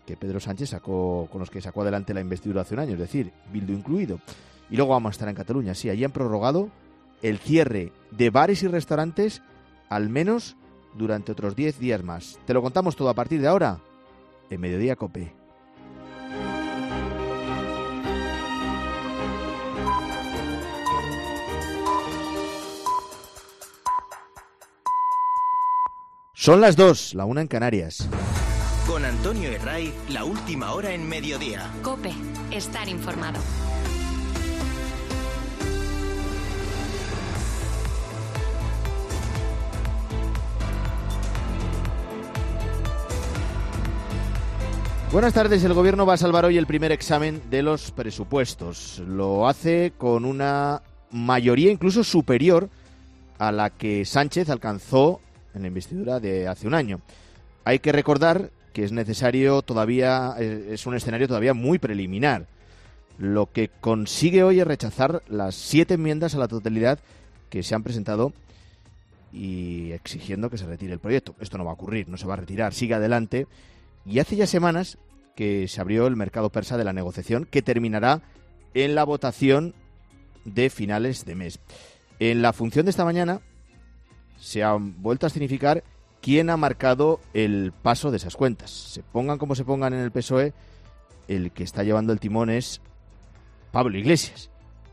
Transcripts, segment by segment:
que Pedro Sánchez con los que sacó adelante la investidura hace un año, es decir, Bildu incluido. Y luego vamos a estar en Cataluña. Sí, allí han prorrogado el cierre de bares y restaurantes al menos durante otros 10 días más. Te lo contamos todo a partir de ahora en Mediodía COPE. Son las 2, la 1 en Canarias. Con Antonio Herray, la última hora en Mediodía. COPE, estar informado. Buenas tardes. El Gobierno va a salvar hoy el primer examen de los presupuestos. Lo hace con una mayoría incluso superior a la que Sánchez alcanzó en la investidura de hace un año. Hay que recordar que es un escenario todavía muy preliminar. Lo que consigue hoy es rechazar las 7 enmiendas a la totalidad que se han presentado y exigiendo que se retire el proyecto. Esto no va a ocurrir, no se va a retirar, sigue adelante. Y hace ya semanas que se abrió el mercado persa de la negociación, que terminará en la votación de finales de mes. En la función de esta mañana se ha vuelto a significar quién ha marcado el paso de esas cuentas. Se pongan como se pongan en el PSOE, el que está llevando el timón es Pablo Iglesias.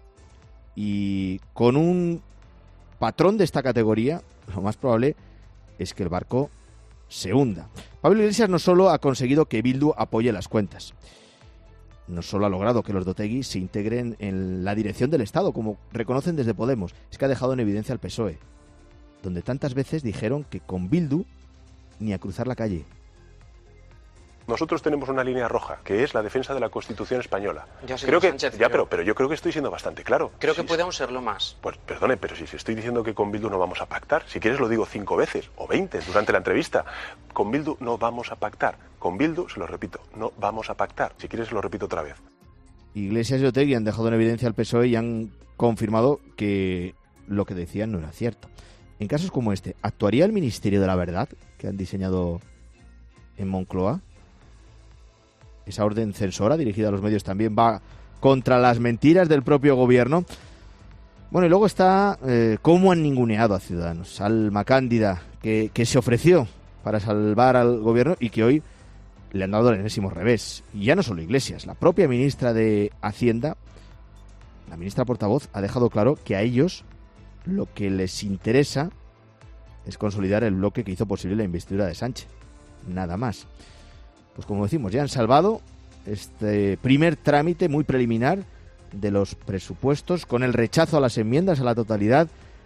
Y con un patrón de esta categoría, lo más probable es que el barco se hunda. Pablo Iglesias no solo ha conseguido que Bildu apoye las cuentas, no solo ha logrado que los de Otegi se integren en la dirección del Estado, como reconocen desde Podemos, es que ha dejado en evidencia al PSOE, donde tantas veces dijeron que con Bildu ni a cruzar la calle. Nosotros tenemos una línea roja, que es la defensa de la Constitución española. Pero yo creo que estoy siendo bastante claro. Creo que podemos serlo más. Pues perdone, pero si estoy diciendo que con Bildu no vamos a pactar, si quieres lo digo 5 veces o 20 durante la entrevista. Con Bildu no vamos a pactar. Con Bildu, se lo repito, no vamos a pactar. Si quieres lo repito otra vez. Iglesias y Otegi han dejado en evidencia al PSOE y han confirmado que lo que decían no era cierto. En casos como este, ¿actuaría el Ministerio de la Verdad que han diseñado en Moncloa? Esa orden censora dirigida a los medios también va contra las mentiras del propio gobierno. Bueno, y luego está cómo han ninguneado a Ciudadanos. Alma Cándida, que se ofreció para salvar al gobierno y que hoy le han dado el enésimo revés. Y ya no solo Iglesias, la propia ministra de Hacienda, la ministra portavoz, ha dejado claro que a ellos lo que les interesa es consolidar el bloque que hizo posible la investidura de Sánchez. Nada más. Pues como decimos, ya han salvado este primer trámite muy preliminar de los presupuestos con el rechazo a las enmiendas a la totalidad,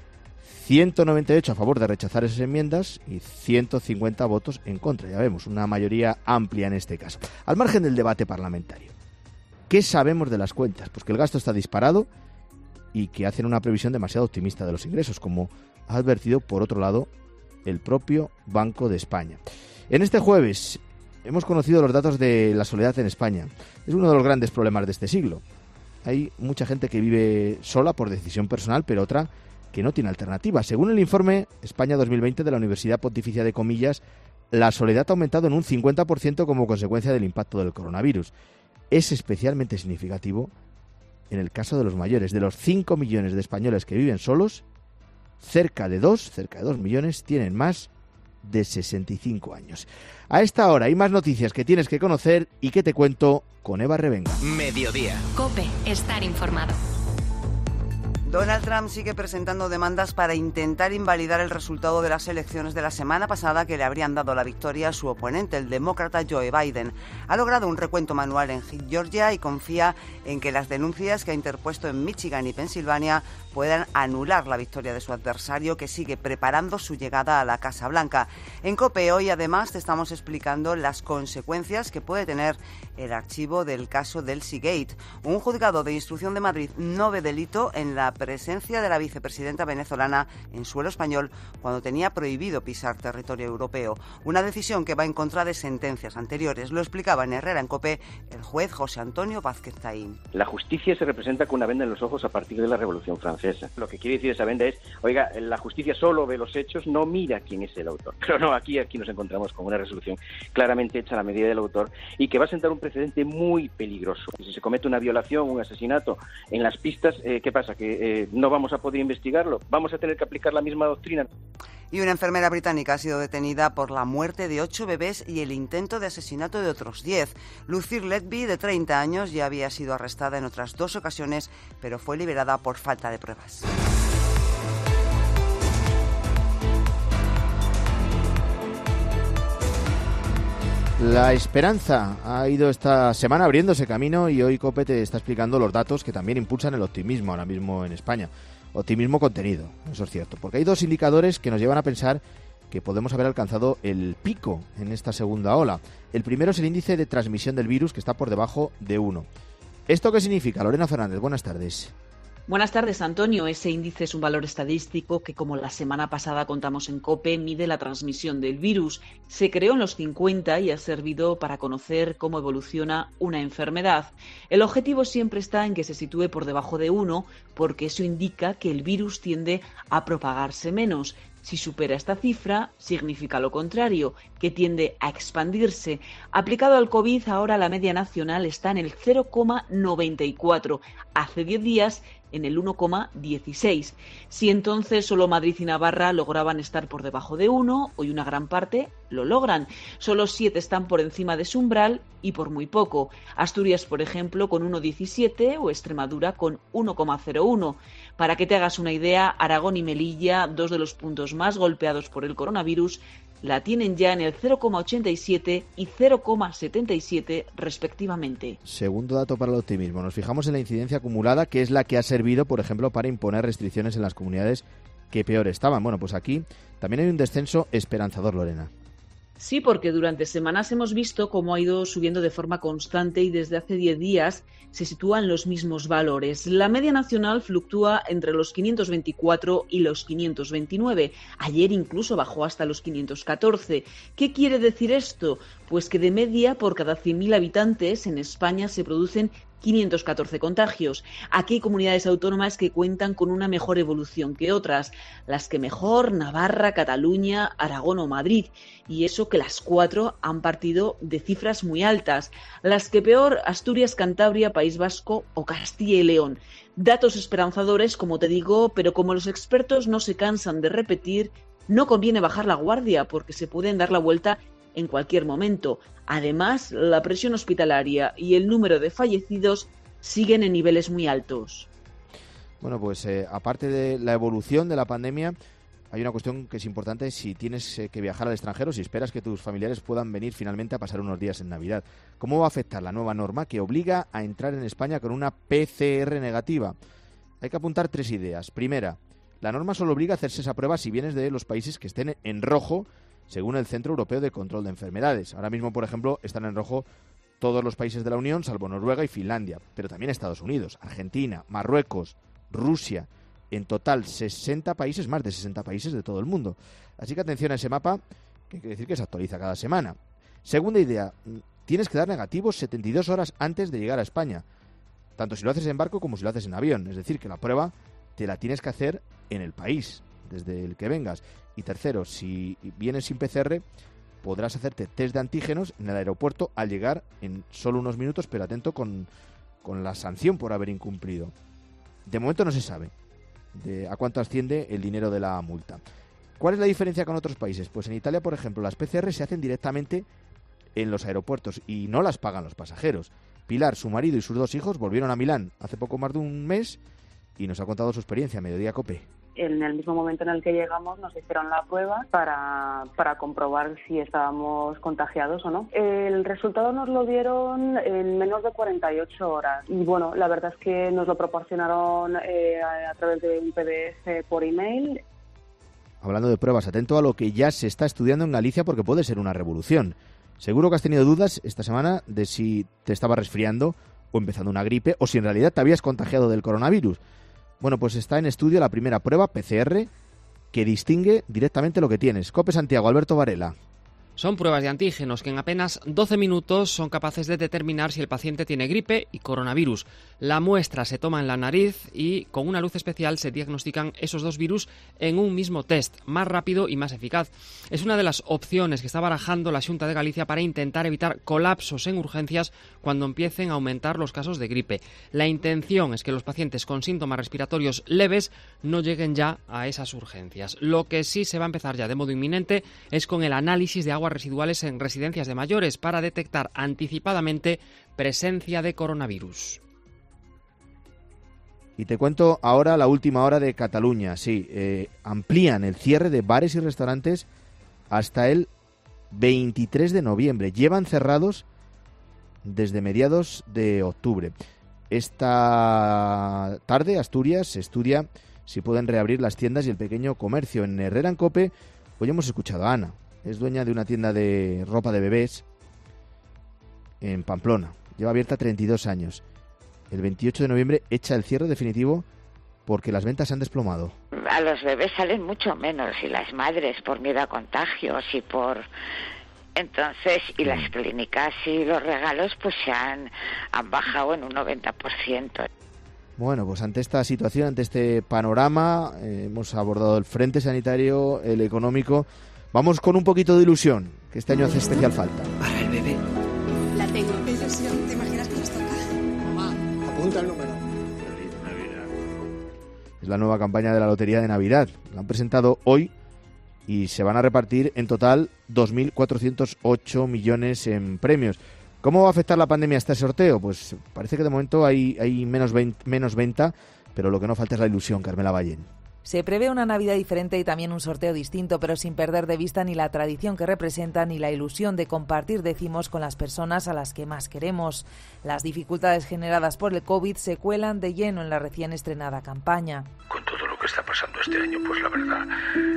198 a favor de rechazar esas enmiendas y 150 votos en contra. Ya vemos, una mayoría amplia en este caso. Al margen del debate parlamentario, ¿qué sabemos de las cuentas? Pues que el gasto está disparado y que hacen una previsión demasiado optimista de los ingresos, como ha advertido, por otro lado, el propio Banco de España. En este jueves hemos conocido los datos de la soledad en España. Es uno de los grandes problemas de este siglo. Hay mucha gente que vive sola por decisión personal, pero otra que no tiene alternativa. Según el informe España 2020 de la Universidad Pontificia de Comillas, la soledad ha aumentado en un 50% como consecuencia del impacto del coronavirus. Es especialmente significativo en el caso de los mayores. De los 5 millones de españoles que viven solos, cerca de 2 millones tienen más de 65 años. A esta hora hay más noticias que tienes que conocer y que te cuento con Eva Revenga. Mediodía. COPE, estar informado. Donald Trump sigue presentando demandas para intentar invalidar el resultado de las elecciones de la semana pasada que le habrían dado la victoria a su oponente, el demócrata Joe Biden. Ha logrado un recuento manual en Georgia y confía en que las denuncias que ha interpuesto en Michigan y Pensilvania puedan anular la victoria de su adversario, que sigue preparando su llegada a la Casa Blanca. En COPE hoy, además, te estamos explicando las consecuencias que puede tener el archivo del caso del Seagate. Un juzgado de instrucción de Madrid no ve delito en la presencia de la vicepresidenta venezolana en suelo español cuando tenía prohibido pisar territorio europeo. Una decisión que va en contra de sentencias anteriores. Lo explicaba en Herrera en COPE el juez José Antonio Vázquez Taín. La justicia se representa con una venda en los ojos a partir de la Revolución Francesa. Lo que quiere decir esa venda es, oiga, la justicia solo ve los hechos, no mira quién es el autor. Pero no, aquí nos encontramos con una resolución claramente hecha a la medida del autor y que va a sentar un precedente muy peligroso. Si se comete una violación, un asesinato en las pistas, ¿qué pasa? ¿Que no vamos a poder investigarlo? ¿Vamos a tener que aplicar la misma doctrina? Y una enfermera británica ha sido detenida por la muerte de 8 bebés y el intento de asesinato de otros 10. Lucille Letby, de 30 años, ya había sido arrestada en otras 2 ocasiones, pero fue liberada por falta de pruebas. La esperanza ha ido esta semana abriéndose camino y hoy COPE te está explicando los datos que también impulsan el optimismo ahora mismo en España. Optimismo contenido, eso es cierto, porque hay 2 indicadores que nos llevan a pensar que podemos haber alcanzado el pico en esta segunda ola. El primero es el índice de transmisión del virus, que está por debajo de 1. ¿Esto qué significa? Lorena Fernández, buenas tardes. Buenas tardes, Antonio. Ese índice es un valor estadístico que, como la semana pasada contamos en COPE, mide la transmisión del virus. Se creó en los 50 y ha servido para conocer cómo evoluciona una enfermedad. El objetivo siempre está en que se sitúe por debajo de 1, porque eso indica que el virus tiende a propagarse menos. Si supera esta cifra, significa lo contrario, que tiende a expandirse. Aplicado al COVID, ahora la media nacional está en el 0,94. Hace 10 días en el 1,16. Si entonces solo Madrid y Navarra lograban estar por debajo de 1, hoy una gran parte lo logran. Solo 7 están por encima de ese umbral y por muy poco. Asturias, por ejemplo, con 1,17 o Extremadura con 1,01. Para que te hagas una idea, Aragón y Melilla, 2 de los puntos más golpeados por el coronavirus, la tienen ya en el 0,87 y 0,77 respectivamente. Segundo dato para el optimismo. Nos fijamos en la incidencia acumulada, que es la que ha servido, por ejemplo, para imponer restricciones en las comunidades que peor estaban. Bueno, pues aquí también hay un descenso esperanzador, Lorena. Sí, porque durante semanas hemos visto cómo ha ido subiendo de forma constante y desde hace 10 días se sitúan los mismos valores. La media nacional fluctúa entre los 524 y los 529. Ayer incluso bajó hasta los 514. ¿Qué quiere decir esto? Pues que de media por cada 100.000 habitantes en España se producen 514 contagios. Aquí hay comunidades autónomas que cuentan con una mejor evolución que otras. Las que mejor, Navarra, Cataluña, Aragón o Madrid. Y eso que las 4 han partido de cifras muy altas. Las que peor, Asturias, Cantabria, País Vasco o Castilla y León. Datos esperanzadores, como te digo, pero como los expertos no se cansan de repetir, no conviene bajar la guardia porque se pueden dar la vuelta en cualquier momento. Además, la presión hospitalaria y el número de fallecidos siguen en niveles muy altos. Bueno, pues aparte de la evolución de la pandemia, hay una cuestión que es importante si tienes que viajar al extranjero, si esperas que tus familiares puedan venir finalmente a pasar unos días en Navidad. ¿Cómo va a afectar la nueva norma que obliga a entrar en España con una PCR negativa? Hay que apuntar 3 ideas. Primera, la norma solo obliga a hacerse esa prueba si vienes de los países que estén en rojo, según el Centro Europeo de Control de Enfermedades. Ahora mismo, por ejemplo, están en rojo todos los países de la Unión, salvo Noruega y Finlandia, pero también Estados Unidos, Argentina, Marruecos, Rusia. En total, 60 países, más de 60 países de todo el mundo. Así que atención a ese mapa, que quiere decir que se actualiza cada semana. Segunda idea, tienes que dar negativos 72 horas antes de llegar a España, tanto si lo haces en barco como si lo haces en avión. Es decir, que la prueba te la tienes que hacer en el país desde el que vengas. Y tercero, si vienes sin PCR, podrás hacerte test de antígenos en el aeropuerto al llegar en solo unos minutos, pero atento con la sanción por haber incumplido. De momento no se sabe a cuánto asciende el dinero de la multa. ¿Cuál es la diferencia con otros países? Pues en Italia, por ejemplo, las PCR se hacen directamente en los aeropuertos y no las pagan los pasajeros. Pilar, su marido y sus 2 hijos volvieron a Milán hace poco más de un mes y nos ha contado su experiencia. Mediodía COPE. En el mismo momento en el que llegamos nos hicieron la prueba para comprobar si estábamos contagiados o no. El resultado nos lo dieron en menos de 48 horas y bueno, la verdad es que nos lo proporcionaron a través de un PDF por email. Hablando de pruebas, atento a lo que ya se está estudiando en Galicia porque puede ser una revolución. Seguro que has tenido dudas esta semana de si te estaba resfriando o empezando una gripe o si en realidad te habías contagiado del coronavirus. Bueno, pues está en estudio la primera prueba PCR que distingue directamente lo que tienes. COPE Santiago, Alberto Varela. Son pruebas de antígenos que en apenas 12 minutos son capaces de determinar si el paciente tiene gripe y coronavirus. La muestra se toma en la nariz y con una luz especial se diagnostican esos dos virus en un mismo test, más rápido y más eficaz. Es una de las opciones que está barajando la Xunta de Galicia para intentar evitar colapsos en urgencias cuando empiecen a aumentar los casos de gripe. La intención es que los pacientes con síntomas respiratorios leves no lleguen ya a esas urgencias. Lo que sí se va a empezar ya de modo inminente es con el análisis de aguas residuales en residencias de mayores para detectar anticipadamente presencia de coronavirus. Y te cuento ahora la última hora de Cataluña. Sí, amplían el cierre de bares y restaurantes hasta el 23 de noviembre. Llevan cerrados desde mediados de octubre. Esta tarde Asturias estudia si pueden reabrir las tiendas y el pequeño comercio. En Herrera en COPE hoy hemos escuchado a Ana. Es dueña de una tienda de ropa de bebés en Pamplona. Lleva abierta 32 años. El 28 de noviembre echa el cierre definitivo porque las ventas se han desplomado. A los bebés salen mucho menos y las madres por miedo a contagios y por... Entonces, y las clínicas y los regalos pues se han bajado en un 90%. Bueno, pues ante esta situación, ante este panorama, hemos abordado el frente sanitario, el económico. Vamos con un poquito de ilusión, que este año hace especial falta. Para el bebé. La tengo. ¿Qué ilusión? ¿Te imaginas que nos toca? Mamá, apunta el número. Feliz Navidad. Es la nueva campaña de la Lotería de Navidad. La han presentado hoy y se van a repartir en total 2.408 millones en premios. ¿Cómo va a afectar la pandemia a este sorteo? Pues parece que de momento hay menos venta, pero lo que no falta es la ilusión, Carmela Ballén. Se prevé una Navidad diferente y también un sorteo distinto, pero sin perder de vista ni la tradición que representa ni la ilusión de compartir décimos con las personas a las que más queremos. Las dificultades generadas por el COVID se cuelan de lleno en la recién estrenada campaña. Con todo lo que está pasando este año, pues la verdad...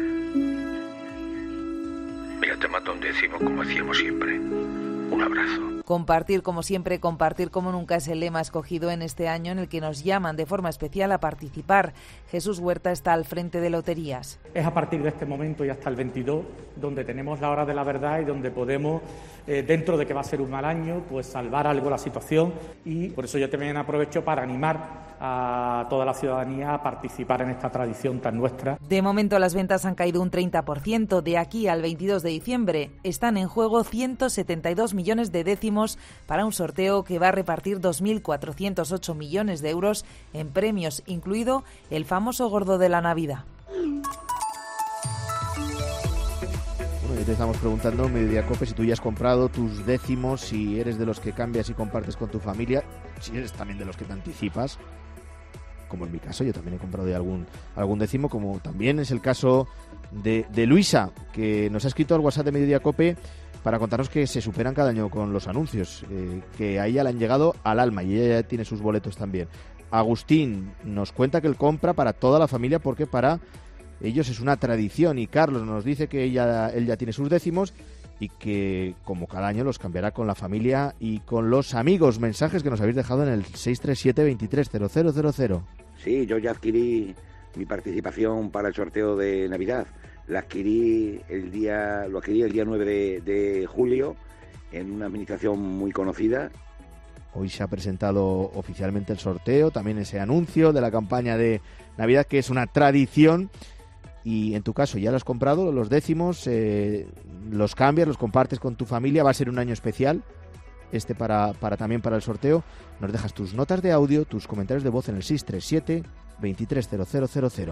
Mira, te mando un décimo como hacíamos siempre. Un abrazo. Compartir como siempre, compartir como nunca es el lema escogido en este año en el que nos llaman de forma especial a participar. Jesús Huerta está al frente de Loterías. Es a partir de este momento y hasta el 22 donde tenemos la hora de la verdad y donde podemos, dentro de que va a ser un mal año, pues salvar algo la situación, y por eso yo también aprovecho para animar a toda la ciudadanía a participar en esta tradición tan nuestra. De momento las ventas han caído un 30%. De aquí al 22 de diciembre están en juego 172 millones de décimos para un sorteo que va a repartir 2.408 millones de euros en premios, incluido el famoso gordo de la Navidad. Bueno, te estamos preguntando, Mediodía Cope, si tú ya has comprado tus décimos, si eres de los que cambias y compartes con tu familia, si eres también de los que te anticipas, como en mi caso. Yo también he comprado de algún décimo, como también es el caso de Luisa, que nos ha escrito al WhatsApp de Mediodía Cope para contarnos que se superan cada año con los anuncios, que a ella le han llegado al alma y ella ya tiene sus boletos también. Agustín nos cuenta que él compra para toda la familia porque para ellos es una tradición, y Carlos nos dice que él ya tiene sus décimos y que como cada año los cambiará con la familia y con los amigos. Mensajes que nos habéis dejado en el 637-230000. Sí, yo ya adquirí mi participación para el sorteo de Navidad. Lo adquirí el día 9 de julio en una administración muy conocida. Hoy se ha presentado oficialmente el sorteo, también ese anuncio de la campaña de Navidad, que es una tradición. Y en tu caso ya lo has comprado, los décimos, los cambias, los compartes con tu familia. Va a ser un año especial también para el sorteo. Nos dejas tus notas de audio, tus comentarios de voz en el 637-230000.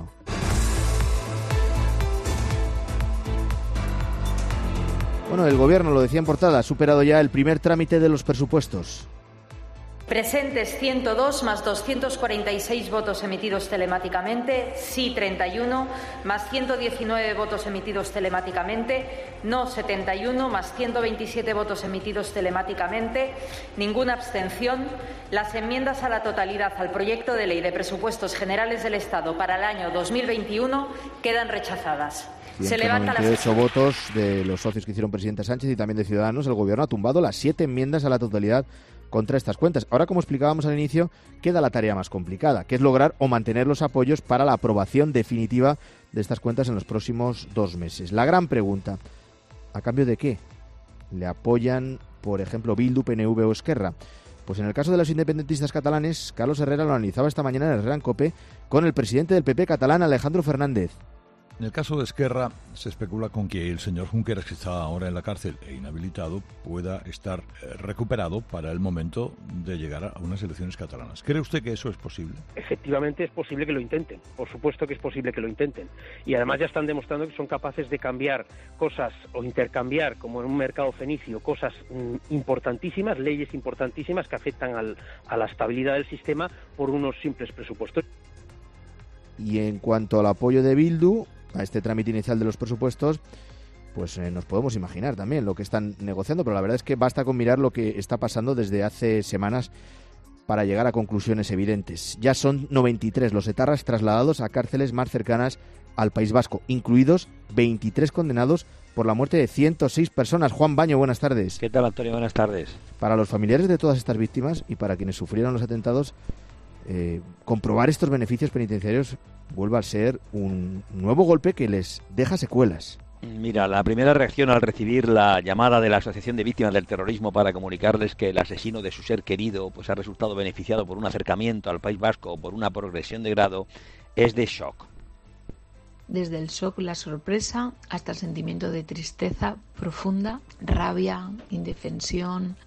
Bueno, el Gobierno, lo decía en portada, ha superado ya el primer trámite de los presupuestos. Presentes 102 más 246 votos emitidos telemáticamente, sí 31 más 119 votos emitidos telemáticamente, no 71 más 127 votos emitidos telemáticamente, ninguna abstención. Las enmiendas a la totalidad al proyecto de ley de presupuestos generales del Estado para el año 2021 quedan rechazadas. Se levanta la 98 votos de los socios que hicieron presidente Sánchez y también de Ciudadanos. El Gobierno ha tumbado las 7 enmiendas a la totalidad contra estas cuentas. Ahora, como explicábamos al inicio, queda la tarea más complicada, que es lograr o mantener los apoyos para la aprobación definitiva de estas cuentas en los próximos 2 meses. La gran pregunta, ¿a cambio de qué le apoyan, por ejemplo, Bildu, PNV o Esquerra? Pues en el caso de los independentistas catalanes, Carlos Herrera lo analizaba esta mañana en Herrera en COPE con el presidente del PP catalán, Alejandro Fernández. En el caso de Esquerra, se especula con que el señor Junqueras, que está ahora en la cárcel e inhabilitado, pueda estar recuperado para el momento de llegar a unas elecciones catalanas. ¿Cree usted que eso es posible? Efectivamente es posible que lo intenten, por supuesto que es posible que lo intenten. Y además ya están demostrando que son capaces de cambiar cosas o intercambiar, como en un mercado fenicio, cosas importantísimas, leyes importantísimas que afectan a la estabilidad del sistema por unos simples presupuestos. Y en cuanto al apoyo de Bildu a este trámite inicial de los presupuestos, pues nos podemos imaginar también lo que están negociando, pero la verdad es que basta con mirar lo que está pasando desde hace semanas para llegar a conclusiones evidentes. Ya son 93 los etarras trasladados a cárceles más cercanas al País Vasco, incluidos 23 condenados por la muerte de 106 personas. Juan Baño, buenas tardes. ¿Qué tal, Antonio? Buenas tardes. Para los familiares de todas estas víctimas y para quienes sufrieron los atentados, comprobar estos beneficios penitenciarios vuelve a ser un nuevo golpe que les deja secuelas. Mira, la primera reacción al recibir la llamada de la Asociación de Víctimas del Terrorismo para comunicarles que el asesino de su ser querido pues ha resultado beneficiado por un acercamiento al País Vasco o por una progresión de grado es de shock. Desde el shock, la sorpresa, hasta el sentimiento de tristeza profunda, rabia, indefensión.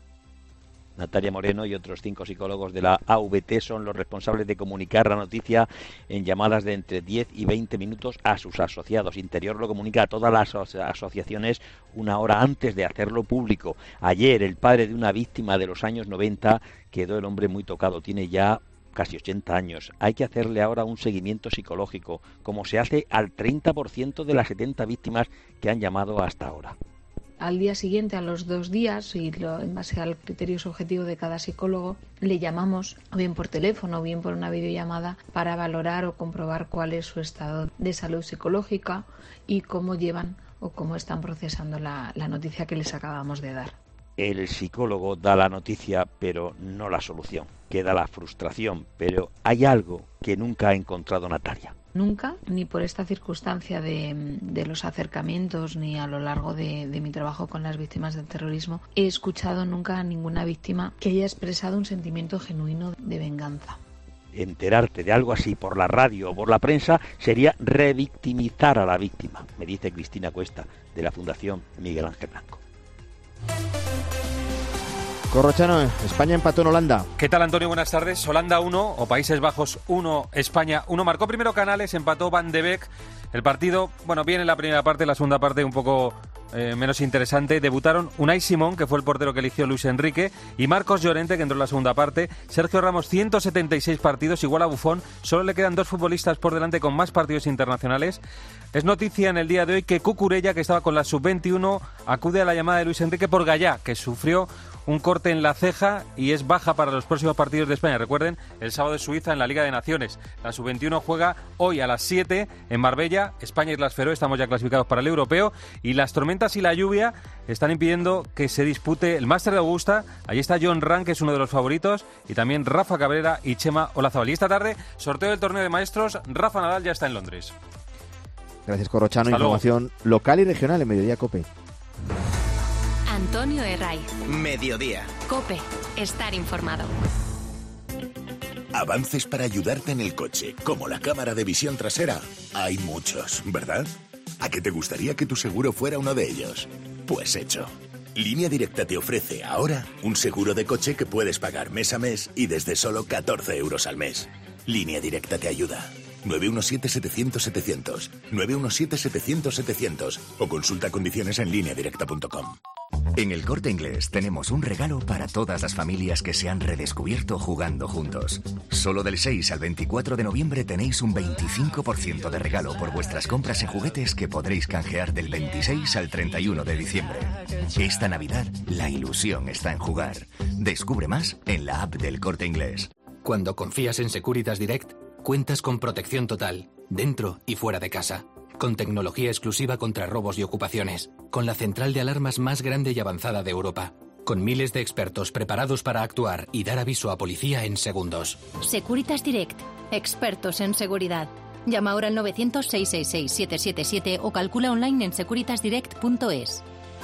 Natalia Moreno y otros 5 psicólogos de la AVT son los responsables de comunicar la noticia en llamadas de entre 10 y 20 minutos a sus asociados. Interior lo comunica a todas las asociaciones una hora antes de hacerlo público. Ayer, el padre de una víctima de los años 90 quedó el hombre muy tocado. Tiene ya casi 80 años. Hay que hacerle ahora un seguimiento psicológico, como se hace al 30% de las 70 víctimas que han llamado hasta ahora. Al día siguiente, a los 2 días, y en base al criterio subjetivo de cada psicólogo, le llamamos o bien por teléfono o bien por una videollamada para valorar o comprobar cuál es su estado de salud psicológica y cómo llevan o cómo están procesando la noticia que les acabamos de dar. El psicólogo da la noticia, pero no la solución. Queda la frustración, pero hay algo que nunca ha encontrado Natalia. Nunca, ni por esta circunstancia de los acercamientos, ni a lo largo de mi trabajo con las víctimas del terrorismo, he escuchado nunca a ninguna víctima que haya expresado un sentimiento genuino de venganza. Enterarte de algo así por la radio o por la prensa sería revictimizar a la víctima, me dice Cristina Cuesta, de la Fundación Miguel Ángel Blanco. Corrochano, España empató en Holanda. ¿Qué tal, Antonio? Buenas tardes. Holanda 1 o Países Bajos 1, España 1. Marcó primero Canales, empató Van de Beek. El partido, bueno, bien en la primera parte, la segunda parte un poco menos interesante. Debutaron Unai Simón, que fue el portero que eligió Luis Enrique, y Marcos Llorente, que entró en la segunda parte. Sergio Ramos, 176 partidos, igual a Buffon. Solo le quedan 2 futbolistas por delante con más partidos internacionales. Es noticia en el día de hoy que Cucurella, que estaba con la sub-21, acude a la llamada de Luis Enrique por Gallá, que sufrió un corte en la ceja y es baja para los próximos partidos de España. Recuerden, el sábado es Suiza en la Liga de Naciones. La sub-21 juega hoy a las 7 en Marbella. España y Islas Feroe, estamos ya clasificados para el europeo. Y las tormentas y la lluvia están impidiendo que se dispute el Máster de Augusta. Allí está John Ram, que es uno de los favoritos, y también Rafa Cabrera y Chema Olazábal. Y esta tarde, sorteo del torneo de maestros. Rafa Nadal ya está en Londres. Gracias, Corrochano. Hasta Información luego. Local y regional en Mediodía COPE. Antonio Herray. Mediodía. COPE. Estar informado. Avances para ayudarte en el coche, como la cámara de visión trasera, hay muchos, ¿verdad? ¿A qué te gustaría que tu seguro fuera uno de ellos? Pues hecho. Línea Directa te ofrece ahora un seguro de coche que puedes pagar mes a mes y desde solo 14 euros al mes. Línea Directa te ayuda. 917-700-700, 917-700-700 o consulta condiciones en lineadirecta.com. En El Corte Inglés tenemos un regalo para todas las familias que se han redescubierto jugando juntos. Solo del 6 al 24 de noviembre tenéis un 25% de regalo por vuestras compras en juguetes que podréis canjear del 26 al 31 de diciembre. Esta Navidad, la ilusión está en jugar. Descubre más en la app del Corte Inglés. Cuando confías en Securitas Direct, cuentas con protección total, dentro y fuera de casa. Con tecnología exclusiva contra robos y ocupaciones. Con la central de alarmas más grande y avanzada de Europa. con miles de expertos preparados para actuar y dar aviso a policía en segundos. Securitas Direct, expertos en seguridad. Llama ahora al 900-666-777 o calcula online en securitasdirect.es.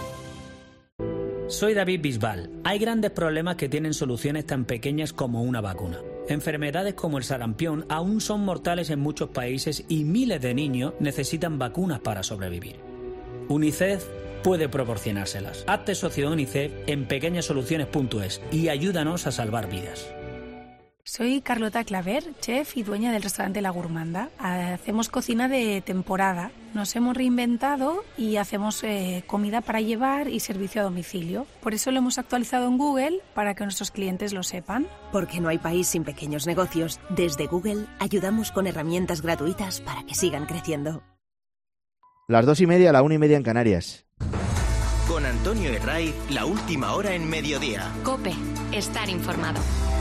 Soy David Bisbal. Hay grandes problemas que tienen soluciones tan pequeñas como una vacuna. Enfermedades como el sarampión aún son mortales en muchos países y miles de niños necesitan vacunas para sobrevivir. UNICEF puede proporcionárselas. Hazte socio de UNICEF en pequeñasoluciones.es y ayúdanos a salvar vidas. Soy Carlota Claver, chef y dueña del restaurante La Gourmanda. Hacemos cocina de temporada. Nos hemos reinventado y hacemos comida para llevar y servicio a domicilio. Por eso lo hemos actualizado en Google para que nuestros clientes lo sepan. Porque no hay país sin pequeños negocios. Desde Google ayudamos con herramientas gratuitas para que sigan creciendo. Las 2:30, la 1:30 en Canarias. Con Antonio Herraiz, la última hora en mediodía. COPE, estar informado.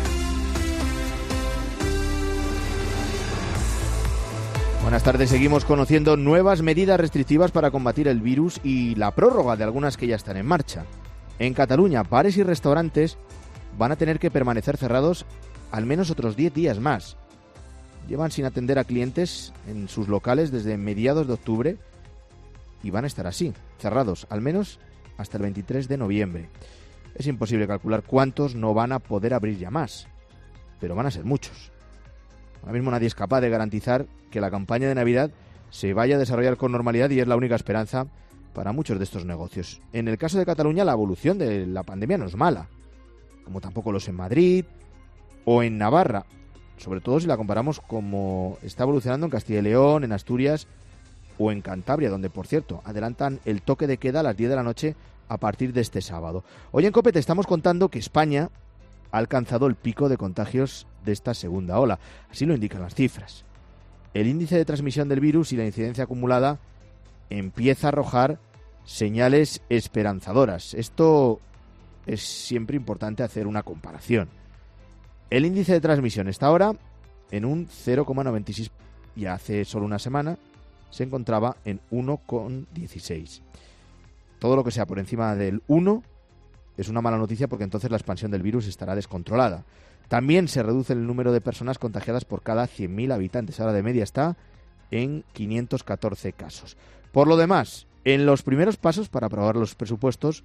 Buenas tardes, seguimos conociendo nuevas medidas restrictivas para combatir el virus y la prórroga de algunas que ya están en marcha. En Cataluña, bares y restaurantes van a tener que permanecer cerrados al menos otros 10 días más. Llevan sin atender a clientes en sus locales desde mediados de octubre y van a estar así, cerrados, al menos hasta el 23 de noviembre. Es imposible calcular cuántos no van a poder abrir ya más, pero van a ser muchos. Ahora mismo nadie es capaz de garantizar que la campaña de Navidad se vaya a desarrollar con normalidad y es la única esperanza para muchos de estos negocios. En el caso de Cataluña, la evolución de la pandemia no es mala, como tampoco lo es en Madrid o en Navarra, sobre todo si la comparamos como está evolucionando en Castilla y León, en Asturias o en Cantabria, donde, por cierto, adelantan el toque de queda a las 10 de la noche a partir de este sábado. Hoy en COPE te estamos contando que España ha alcanzado el pico de contagios de esta segunda ola. Así lo indican las cifras. El índice de transmisión del virus y la incidencia acumulada empieza a arrojar señales esperanzadoras. Esto es siempre importante hacer una comparación. El índice de transmisión está ahora en un 0,96 y hace solo una semana se encontraba en 1,16. Todo lo que sea por encima del 1 es una mala noticia porque entonces la expansión del virus estará descontrolada. También se reduce el número de personas contagiadas por cada 100.000 habitantes. Ahora de media está en 514 casos. Por lo demás, en los primeros pasos para aprobar los presupuestos,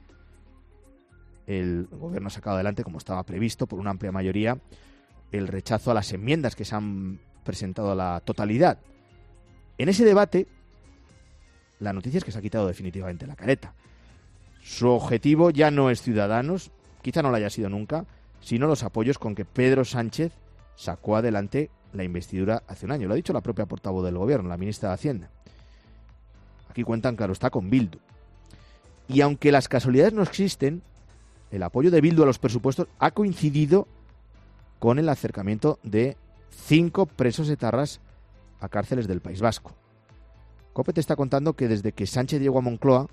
el gobierno ha sacado adelante, como estaba previsto, por una amplia mayoría, el rechazo a las enmiendas que se han presentado a la totalidad. En ese debate, la noticia es que se ha quitado definitivamente la careta. Su objetivo ya no es Ciudadanos, quizá no lo haya sido nunca, sino los apoyos con que Pedro Sánchez sacó adelante la investidura hace un año. Lo ha dicho la propia portavoz del gobierno, la ministra de Hacienda. Aquí cuentan, claro está, con Bildu. Y aunque las casualidades no existen, el apoyo de Bildu a los presupuestos ha coincidido con el acercamiento de 5 presos etarras a cárceles del País Vasco. COPE te está contando que desde que Sánchez llegó a Moncloa,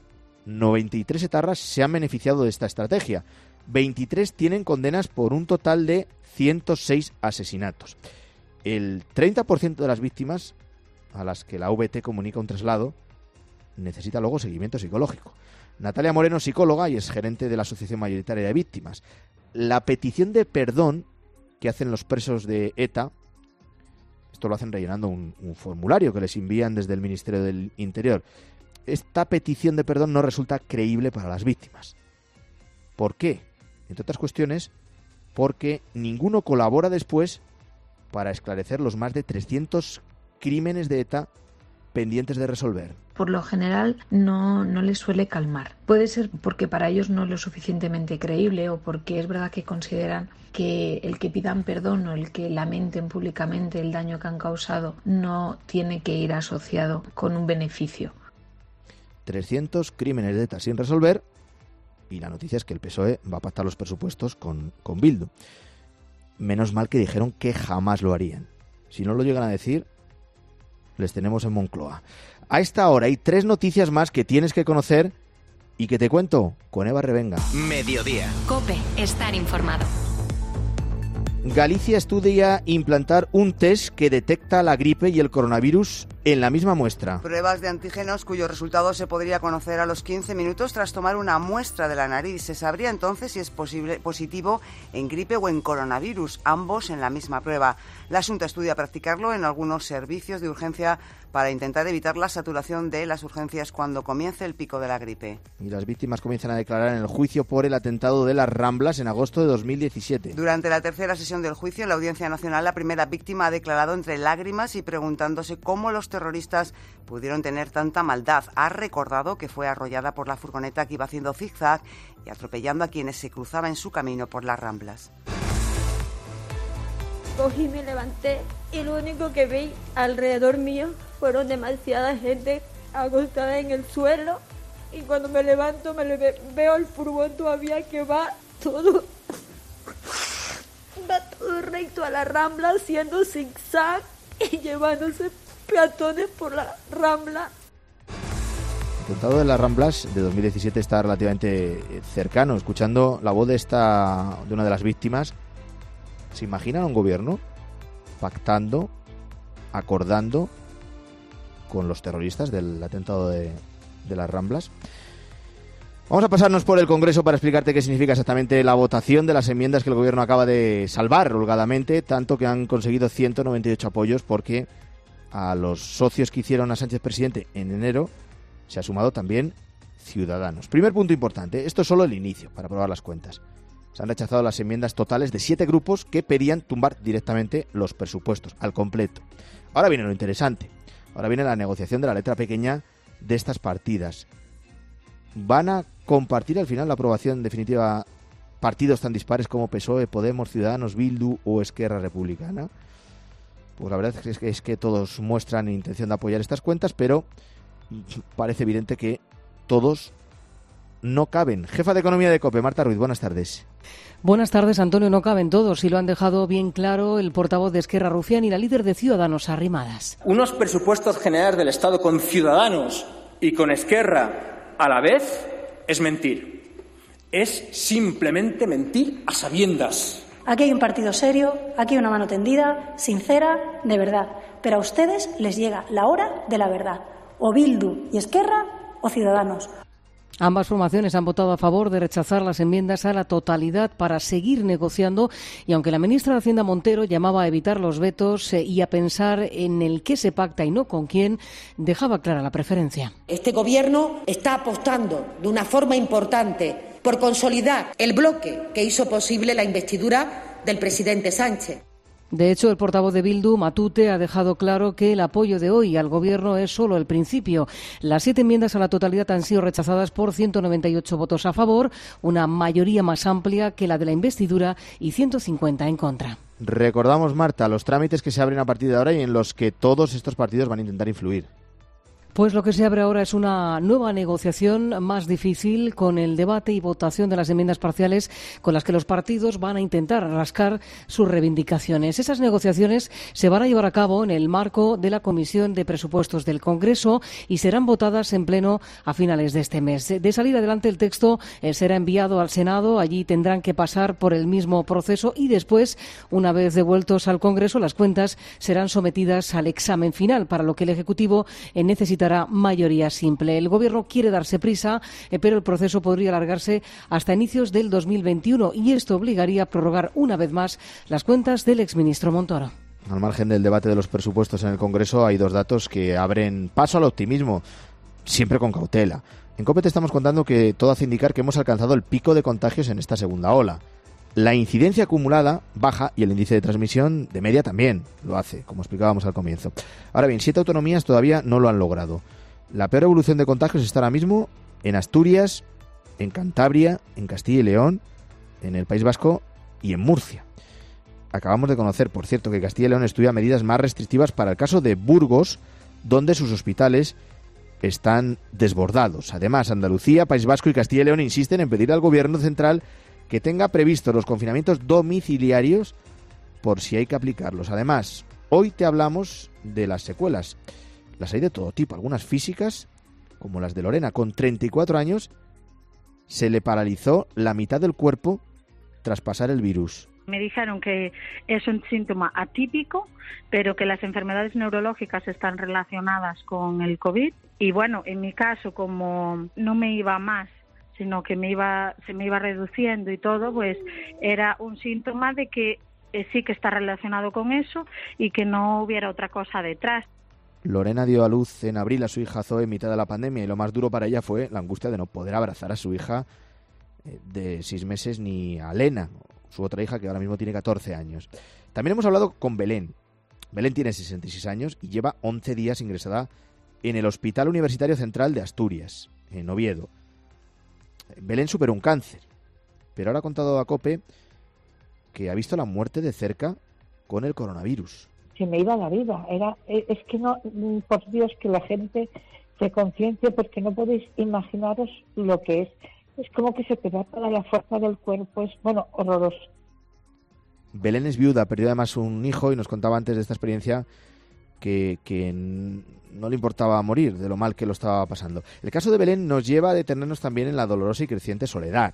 93 etarras se han beneficiado de esta estrategia. 23 tienen condenas por un total de 106 asesinatos. El 30% de las víctimas a las que la VT comunica un traslado necesita luego seguimiento psicológico. Natalia Moreno, psicóloga y es gerente de la Asociación Mayoritaria de Víctimas. La petición de perdón que hacen los presos de ETA, esto lo hacen rellenando un formulario que les envían desde el Ministerio del Interior. Esta petición de perdón no resulta creíble para las víctimas. ¿Por qué? Entre otras cuestiones, porque ninguno colabora después para esclarecer los más de 300 crímenes de ETA pendientes de resolver. Por lo general no les suele calmar. Puede ser porque para ellos no es lo suficientemente creíble o porque es verdad que consideran que el que pidan perdón o el que lamenten públicamente el daño que han causado no tiene que ir asociado con un beneficio. 300 crímenes de ETA sin resolver y la noticia es que el PSOE va a pactar los presupuestos con Bildu. Menos mal que dijeron que jamás lo harían. Si no lo llegan a decir, les tenemos en Moncloa. A esta hora hay 3 noticias más que tienes que conocer y que te cuento con Eva Revenga. Mediodía. COPE, estar informado. Galicia estudia implantar un test que detecta la gripe y el coronavirus en la misma muestra. Pruebas de antígenos cuyo resultado se podría conocer a los 15 minutos tras tomar una muestra de la nariz. Se sabría entonces si es positivo en gripe o en coronavirus, ambos en la misma prueba. La Xunta estudia practicarlo en algunos servicios de urgencia para intentar evitar la saturación de las urgencias cuando comience el pico de la gripe. Y las víctimas comienzan a declarar en el juicio por el atentado de las Ramblas en agosto de 2017. Durante la tercera sesión del juicio, en la Audiencia Nacional, la primera víctima ha declarado entre lágrimas y preguntándose cómo los terroristas pudieron tener tanta maldad. Ha recordado que fue arrollada por la furgoneta que iba haciendo zigzag y atropellando a quienes se cruzaban en su camino por las Ramblas. Cogí, me levanté y lo único que vi alrededor mío fueron demasiada gente acostada en el suelo, y cuando me levanto veo el furgón todavía que va todo recto a la Rambla haciendo zigzag y llevándose peatones por la Rambla. El atentado de las Ramblas de 2017 está relativamente cercano. Escuchando la voz de una de las víctimas, ¿se imaginan un gobierno pactando, acordando con los terroristas del atentado de las Ramblas? Vamos a pasarnos por el Congreso para explicarte qué significa exactamente la votación de las enmiendas que el Gobierno acaba de salvar holgadamente, tanto que han conseguido 198 apoyos, porque a los socios que hicieron a Sánchez presidente en enero se ha sumado también Ciudadanos. Primer punto importante, esto es solo el inicio para aprobar las cuentas. Se han rechazado las enmiendas totales de 7 grupos que pedían tumbar directamente los presupuestos, al completo. Ahora viene lo interesante. Ahora viene la negociación de la letra pequeña de estas partidas. ¿Van a compartir al final la aprobación definitiva partidos tan dispares como PSOE, Podemos, Ciudadanos, Bildu o Esquerra Republicana? Pues la verdad es que todos muestran intención de apoyar estas cuentas, pero parece evidente que todos no caben. Jefa de Economía de COPE, Marta Ruiz, buenas tardes. Buenas tardes, Antonio. No caben todos y lo han dejado bien claro el portavoz de Esquerra, Rufián, y la líder de Ciudadanos, Arrimadas. Unos presupuestos generales del Estado con Ciudadanos y con Esquerra a la vez es mentir. Es simplemente mentir a sabiendas. Aquí hay un partido serio, aquí hay una mano tendida, sincera, de verdad. Pero a ustedes les llega la hora de la verdad. O Bildu y Esquerra o Ciudadanos. Ambas formaciones han votado a favor de rechazar las enmiendas a la totalidad para seguir negociando, y aunque la ministra de Hacienda Montero llamaba a evitar los vetos y a pensar en el qué se pacta y no con quién, dejaba clara la preferencia. Este Gobierno está apostando de una forma importante por consolidar el bloque que hizo posible la investidura del presidente Sánchez. De hecho, el portavoz de Bildu, Matute, ha dejado claro que el apoyo de hoy al Gobierno es solo el principio. Las 7 enmiendas a la totalidad han sido rechazadas por 198 votos a favor, una mayoría más amplia que la de la investidura, y 150 en contra. Recordamos, Marta, los trámites que se abren a partir de ahora y en los que todos estos partidos van a intentar influir. Pues lo que se abre ahora es una nueva negociación más difícil, con el debate y votación de las enmiendas parciales con las que los partidos van a intentar rascar sus reivindicaciones. Esas negociaciones se van a llevar a cabo en el marco de la Comisión de Presupuestos del Congreso y serán votadas en pleno a finales de este mes. De salir adelante, el texto será enviado al Senado. Allí tendrán que pasar por el mismo proceso y después, una vez devueltos al Congreso, las cuentas serán sometidas al examen final, para lo que el Ejecutivo necesitará mayoría simple. El Gobierno quiere darse prisa, pero el proceso podría alargarse hasta inicios del 2021 y esto obligaría a prorrogar una vez más las cuentas del exministro Montoro. Al margen del debate de los presupuestos en el Congreso, hay 2 datos que abren paso al optimismo, siempre con cautela. En COPE te estamos contando que todo hace indicar que hemos alcanzado el pico de contagios en esta segunda ola. La incidencia acumulada baja y el índice de transmisión de media también lo hace, como explicábamos al comienzo. Ahora bien, 7 autonomías todavía no lo han logrado. La peor evolución de contagios está ahora mismo en Asturias, en Cantabria, en Castilla y León, en el País Vasco y en Murcia. Acabamos de conocer, por cierto, que Castilla y León estudia medidas más restrictivas para el caso de Burgos, donde sus hospitales están desbordados. Además, Andalucía, País Vasco y Castilla y León insisten en pedir al Gobierno central que tenga previstos los confinamientos domiciliarios por si hay que aplicarlos. Además, hoy te hablamos de las secuelas. Las hay de todo tipo, algunas físicas, como las de Lorena. Con 34 años se le paralizó la mitad del cuerpo tras pasar el virus. Me dijeron que es un síntoma atípico, pero que las enfermedades neurológicas están relacionadas con el COVID. Y bueno, en mi caso, como no me iba más, sino que se me iba reduciendo y todo, pues era un síntoma de que sí que está relacionado con eso y que no hubiera otra cosa detrás. Lorena dio a luz en abril a su hija Zoe en mitad de la pandemia y lo más duro para ella fue la angustia de no poder abrazar a su hija de 6 meses ni a Lena, su otra hija que ahora mismo tiene 14 años. También hemos hablado con Belén. Belén tiene 66 años y lleva 11 días ingresada en el Hospital Universitario Central de Asturias, en Oviedo. Belén superó un cáncer, pero ahora ha contado a COPE que ha visto la muerte de cerca con el coronavirus. Se me iba la vida. Es que no, por Dios, que la gente se conciencie, porque no podéis imaginaros lo que es. Es como que se te va toda la fuerza del cuerpo. Es, bueno, horroroso. Belén es viuda, perdió además un hijo y nos contaba antes de esta experiencia que no le importaba morir de lo mal que lo estaba pasando. El caso de Belén nos lleva a detenernos también en la dolorosa y creciente soledad.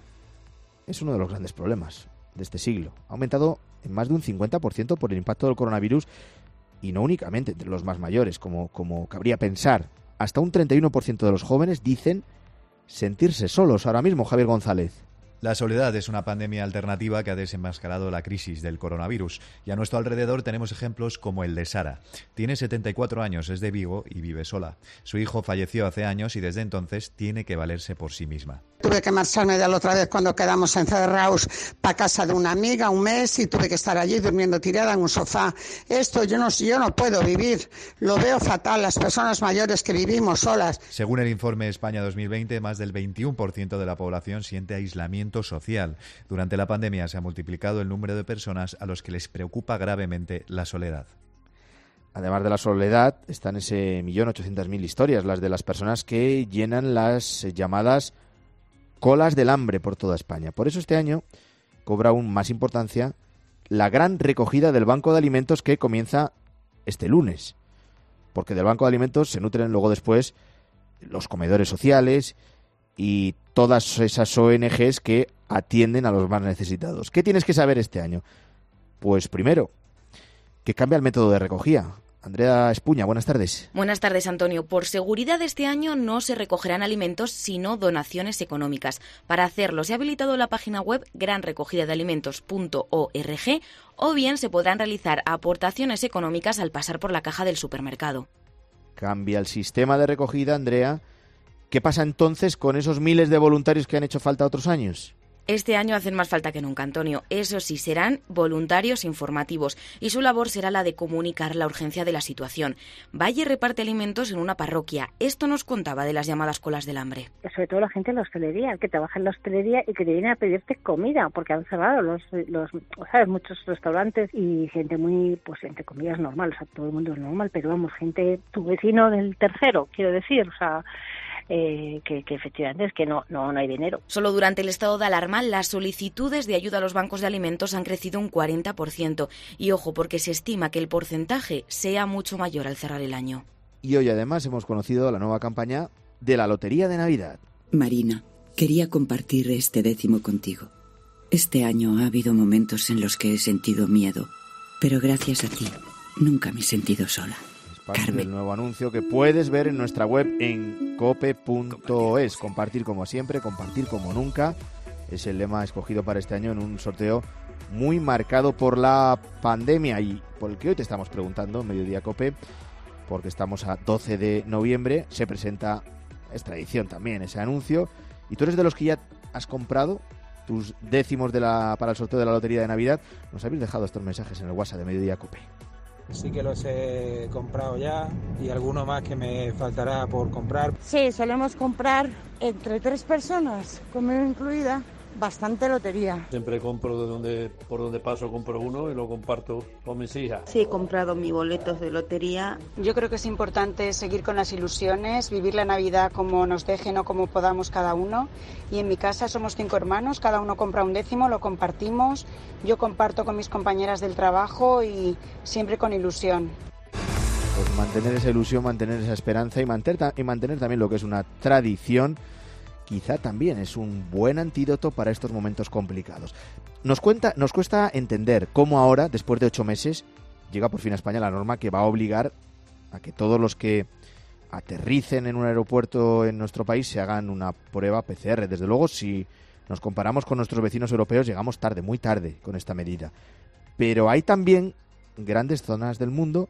Es uno de los grandes problemas de este siglo. Ha aumentado en más de un 50% por el impacto del coronavirus y no únicamente entre los más mayores, como cabría pensar. Hasta un 31% de los jóvenes dicen sentirse solos ahora mismo, Javier González. La soledad es una pandemia alternativa que ha desenmascarado la crisis del coronavirus. Y a nuestro alrededor tenemos ejemplos como el de Sara. Tiene 74 años, es de Vigo y vive sola. Su hijo falleció hace años y desde entonces tiene que valerse por sí misma. Tuve que marcharme de la otra vez cuando quedamos encerrados para casa de una amiga un mes y tuve que estar allí durmiendo tirada en un sofá. Esto yo no puedo vivir. Lo veo fatal, las personas mayores que vivimos solas. Según el informe España 2020, más del 21% de la población siente aislamiento social. Durante la pandemia se ha multiplicado el número de personas a los que les preocupa gravemente la soledad. Además de la soledad, están ese 1.800.000 historias, las de las personas que llenan las llamadas colas del hambre por toda España. Por eso este año cobra aún más importancia la gran recogida del Banco de Alimentos que comienza este lunes. Porque del Banco de Alimentos se nutren luego después los comedores sociales y todas esas ONGs que atienden a los más necesitados. ¿Qué tienes que saber este año? Pues primero, que cambia el método de recogida. Andrea Espuña, buenas tardes. Buenas tardes, Antonio. Por seguridad, este año no se recogerán alimentos, sino donaciones económicas. Para hacerlo, se ha habilitado la página web granrecogidadealimentos.org o bien se podrán realizar aportaciones económicas al pasar por la caja del supermercado. Cambia el sistema de recogida, Andrea. ¿Qué pasa entonces con esos miles de voluntarios que han hecho falta otros años? Este año hacen más falta que nunca, Antonio. Eso sí, serán voluntarios informativos y su labor será la de comunicar la urgencia de la situación. Valle reparte alimentos en una parroquia. Esto nos contaba de las llamadas colas del hambre. Sobre todo la gente en la hostelería, que trabaja en la hostelería y que te viene a pedirte comida, porque han cerrado muchos restaurantes y gente muy, pues entre comillas, normal. O sea, todo el mundo es normal, pero vamos, gente, tu vecino del tercero, quiero decir, o sea... que efectivamente es que no hay dinero. Solo durante el estado de alarma las solicitudes de ayuda a los bancos de alimentos han crecido un 40%. Y ojo, porque se estima que el porcentaje sea mucho mayor al cerrar el año. Y hoy además hemos conocido la nueva campaña de la Lotería de Navidad. Marina, quería compartir este 10º contigo. Este año ha habido momentos en los que he sentido miedo, pero gracias a ti nunca me he sentido sola. Parte del nuevo anuncio que puedes ver en nuestra web en cope.es. Compartir como siempre, compartir como nunca. Es el lema escogido para este año en un sorteo muy marcado por la pandemia y por el que hoy te estamos preguntando, Mediodía Cope, porque estamos a 12 de noviembre. Se presenta, es tradición también, ese anuncio. Y tú eres de los que ya has comprado tus décimos para el sorteo de la Lotería de Navidad. Nos habéis dejado estos mensajes en el WhatsApp de Mediodía Cope. Sí que los he comprado ya y alguno más que me faltará por comprar. Sí, solemos comprar entre 3 personas, conmigo incluida, bastante lotería. Siempre compro por donde paso, compro uno y lo comparto con mis hijas. Sí, he comprado mis boletos de lotería. Yo creo que es importante seguir con las ilusiones, vivir la Navidad como nos dejen o como podamos cada uno. Y en mi casa somos 5 hermanos, cada uno compra un décimo, lo compartimos. Yo comparto con mis compañeras del trabajo y siempre con ilusión. Pues mantener esa ilusión, mantener esa esperanza y mantener también lo que es una tradición quizá también es un buen antídoto para estos momentos complicados. Nos cuesta entender cómo ahora, después de 8 meses, llega por fin a España la norma que va a obligar a que todos los que aterricen en un aeropuerto en nuestro país se hagan una prueba PCR. Desde luego, si nos comparamos con nuestros vecinos europeos, llegamos tarde, muy tarde con esta medida. Pero hay también grandes zonas del mundo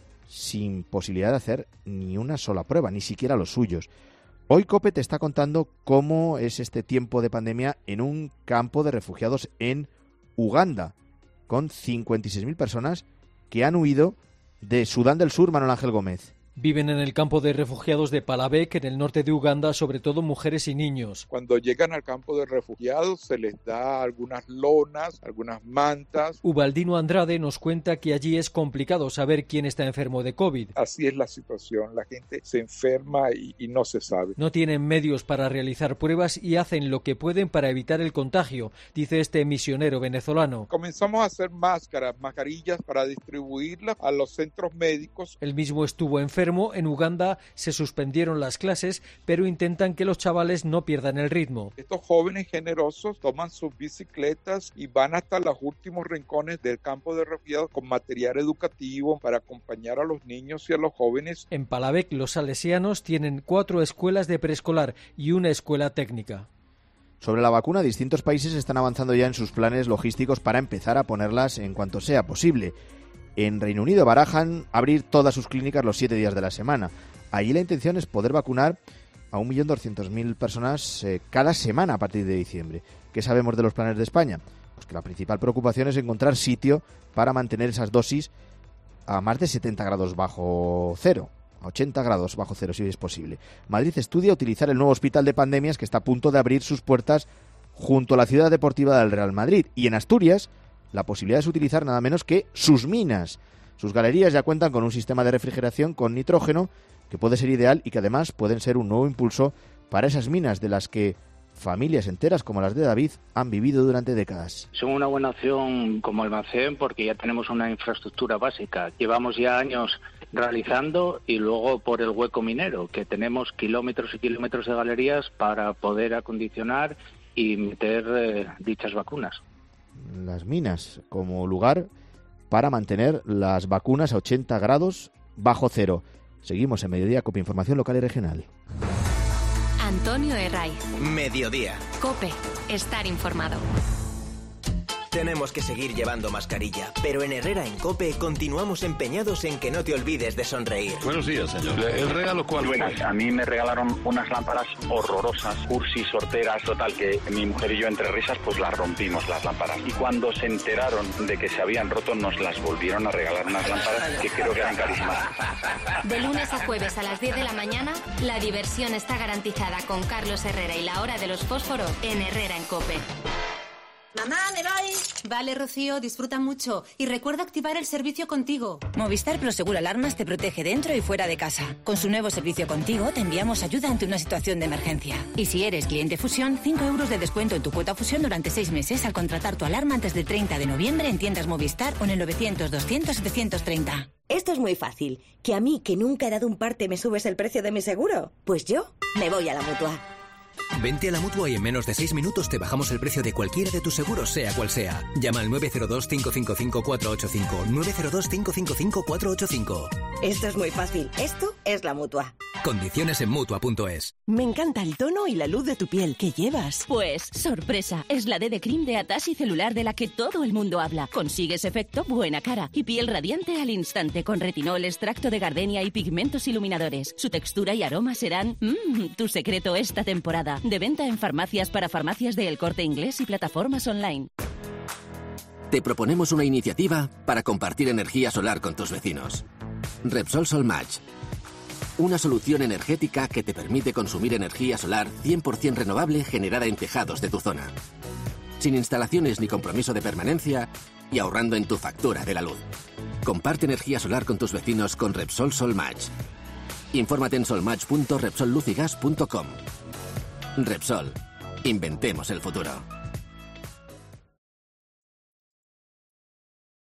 sin posibilidad de hacer ni una sola prueba, ni siquiera los suyos. Hoy COPE te está contando cómo es este tiempo de pandemia en un campo de refugiados en Uganda, con 56.000 personas que han huido de Sudán del Sur. Manuel Ángel Gómez. Viven en el campo de refugiados de Palabek, en el norte de Uganda, sobre todo mujeres y niños. Cuando llegan al campo de refugiados se les da algunas lonas, algunas mantas. Ubaldino Andrade nos cuenta que allí es complicado saber quién está enfermo de COVID. Así es la situación, la gente se enferma y no se sabe. No tienen medios para realizar pruebas y hacen lo que pueden para evitar el contagio, dice este misionero venezolano. Comenzamos a hacer mascarillas para distribuirlas a los centros médicos. Él mismo estuvo enfermo. En Uganda se suspendieron las clases, pero intentan que los chavales no pierdan el ritmo. Estos jóvenes generosos toman sus bicicletas y van hasta los últimos rincones del campo de refugiados con material educativo para acompañar a los niños y a los jóvenes. En Palabek, los salesianos tienen 4 escuelas de preescolar y una escuela técnica. Sobre la vacuna, distintos países están avanzando ya en sus planes logísticos para empezar a ponerlas en cuanto sea posible. En Reino Unido barajan abrir todas sus clínicas los 7 días de la semana. Allí la intención es poder vacunar a 1.200.000 personas cada semana a partir de diciembre. ¿Qué sabemos de los planes de España? Pues que la principal preocupación es encontrar sitio para mantener esas dosis a más de 70 grados bajo cero, a 80 grados bajo cero si es posible. Madrid estudia utilizar el nuevo hospital de pandemias que está a punto de abrir sus puertas junto a la ciudad deportiva del Real Madrid. Y en Asturias la posibilidad es utilizar nada menos que sus minas. Sus galerías ya cuentan con un sistema de refrigeración con nitrógeno que puede ser ideal y que además pueden ser un nuevo impulso para esas minas de las que familias enteras como las de David han vivido durante décadas. Son una buena opción como almacén porque ya tenemos una infraestructura básica. Llevamos ya años realizando y luego por el hueco minero, que tenemos kilómetros y kilómetros de galerías para poder acondicionar y meter dichas vacunas. Las minas como lugar para mantener las vacunas a 80 grados bajo cero. Seguimos en Mediodía, COPE, información local y regional. Antonio Herray. Mediodía. COPE, estar informado. Tenemos que seguir llevando mascarilla, pero en Herrera en COPE continuamos empeñados en que no te olvides de sonreír. Buenos días, señor. ¿El regalo cuál fue? Buenas, a mí me regalaron unas lámparas horrorosas, cursis, sorteras, total, que mi mujer y yo entre risas pues las rompimos las lámparas. Y cuando se enteraron de que se habían roto nos las volvieron a regalar unas lámparas que creo que eran carísimas. De lunes a jueves a las 10 de la mañana, la diversión está garantizada con Carlos Herrera y la hora de los fósforos en Herrera en COPE. Mamá, me voy. Vale, Rocío, disfruta mucho. Y recuerda activar el servicio Contigo. Movistar Prosegur Alarmas te protege dentro y fuera de casa. Con su nuevo servicio Contigo te enviamos ayuda ante una situación de emergencia. Y si eres cliente Fusión, 5 euros de descuento en tu cuota Fusión durante 6 meses al contratar tu alarma antes del 30 de noviembre en tiendas Movistar o en el 900-200-730. Esto es muy fácil. ¿Que a mí, que nunca he dado un parte, me subes el precio de mi seguro? Pues yo me voy a la Mutua. Vente a la Mutua y en menos de 6 minutos te bajamos el precio de cualquiera de tus seguros, sea cual sea. Llama al 902-555-485. 902-555-485. Esto es muy fácil. Esto es la Mutua. Condiciones en Mutua.es. Me encanta el tono y la luz de tu piel. ¿Qué llevas? Pues, sorpresa, es la DD Cream de Atashi Celular de la que todo el mundo habla. Consigues efecto buena cara y piel radiante al instante con retinol, extracto de gardenia y pigmentos iluminadores. Su textura y aroma serán tu secreto esta temporada. De venta en farmacias para farmacias de El Corte Inglés y plataformas online. Te proponemos una iniciativa para compartir energía solar con tus vecinos. Repsol Solmatch. Una solución energética que te permite consumir energía solar 100% renovable generada en tejados de tu zona. Sin instalaciones ni compromiso de permanencia y ahorrando en tu factura de la luz. Comparte energía solar con tus vecinos con Repsol Solmatch. Infórmate en solmatch.repsolluz.com. Repsol. Inventemos el futuro.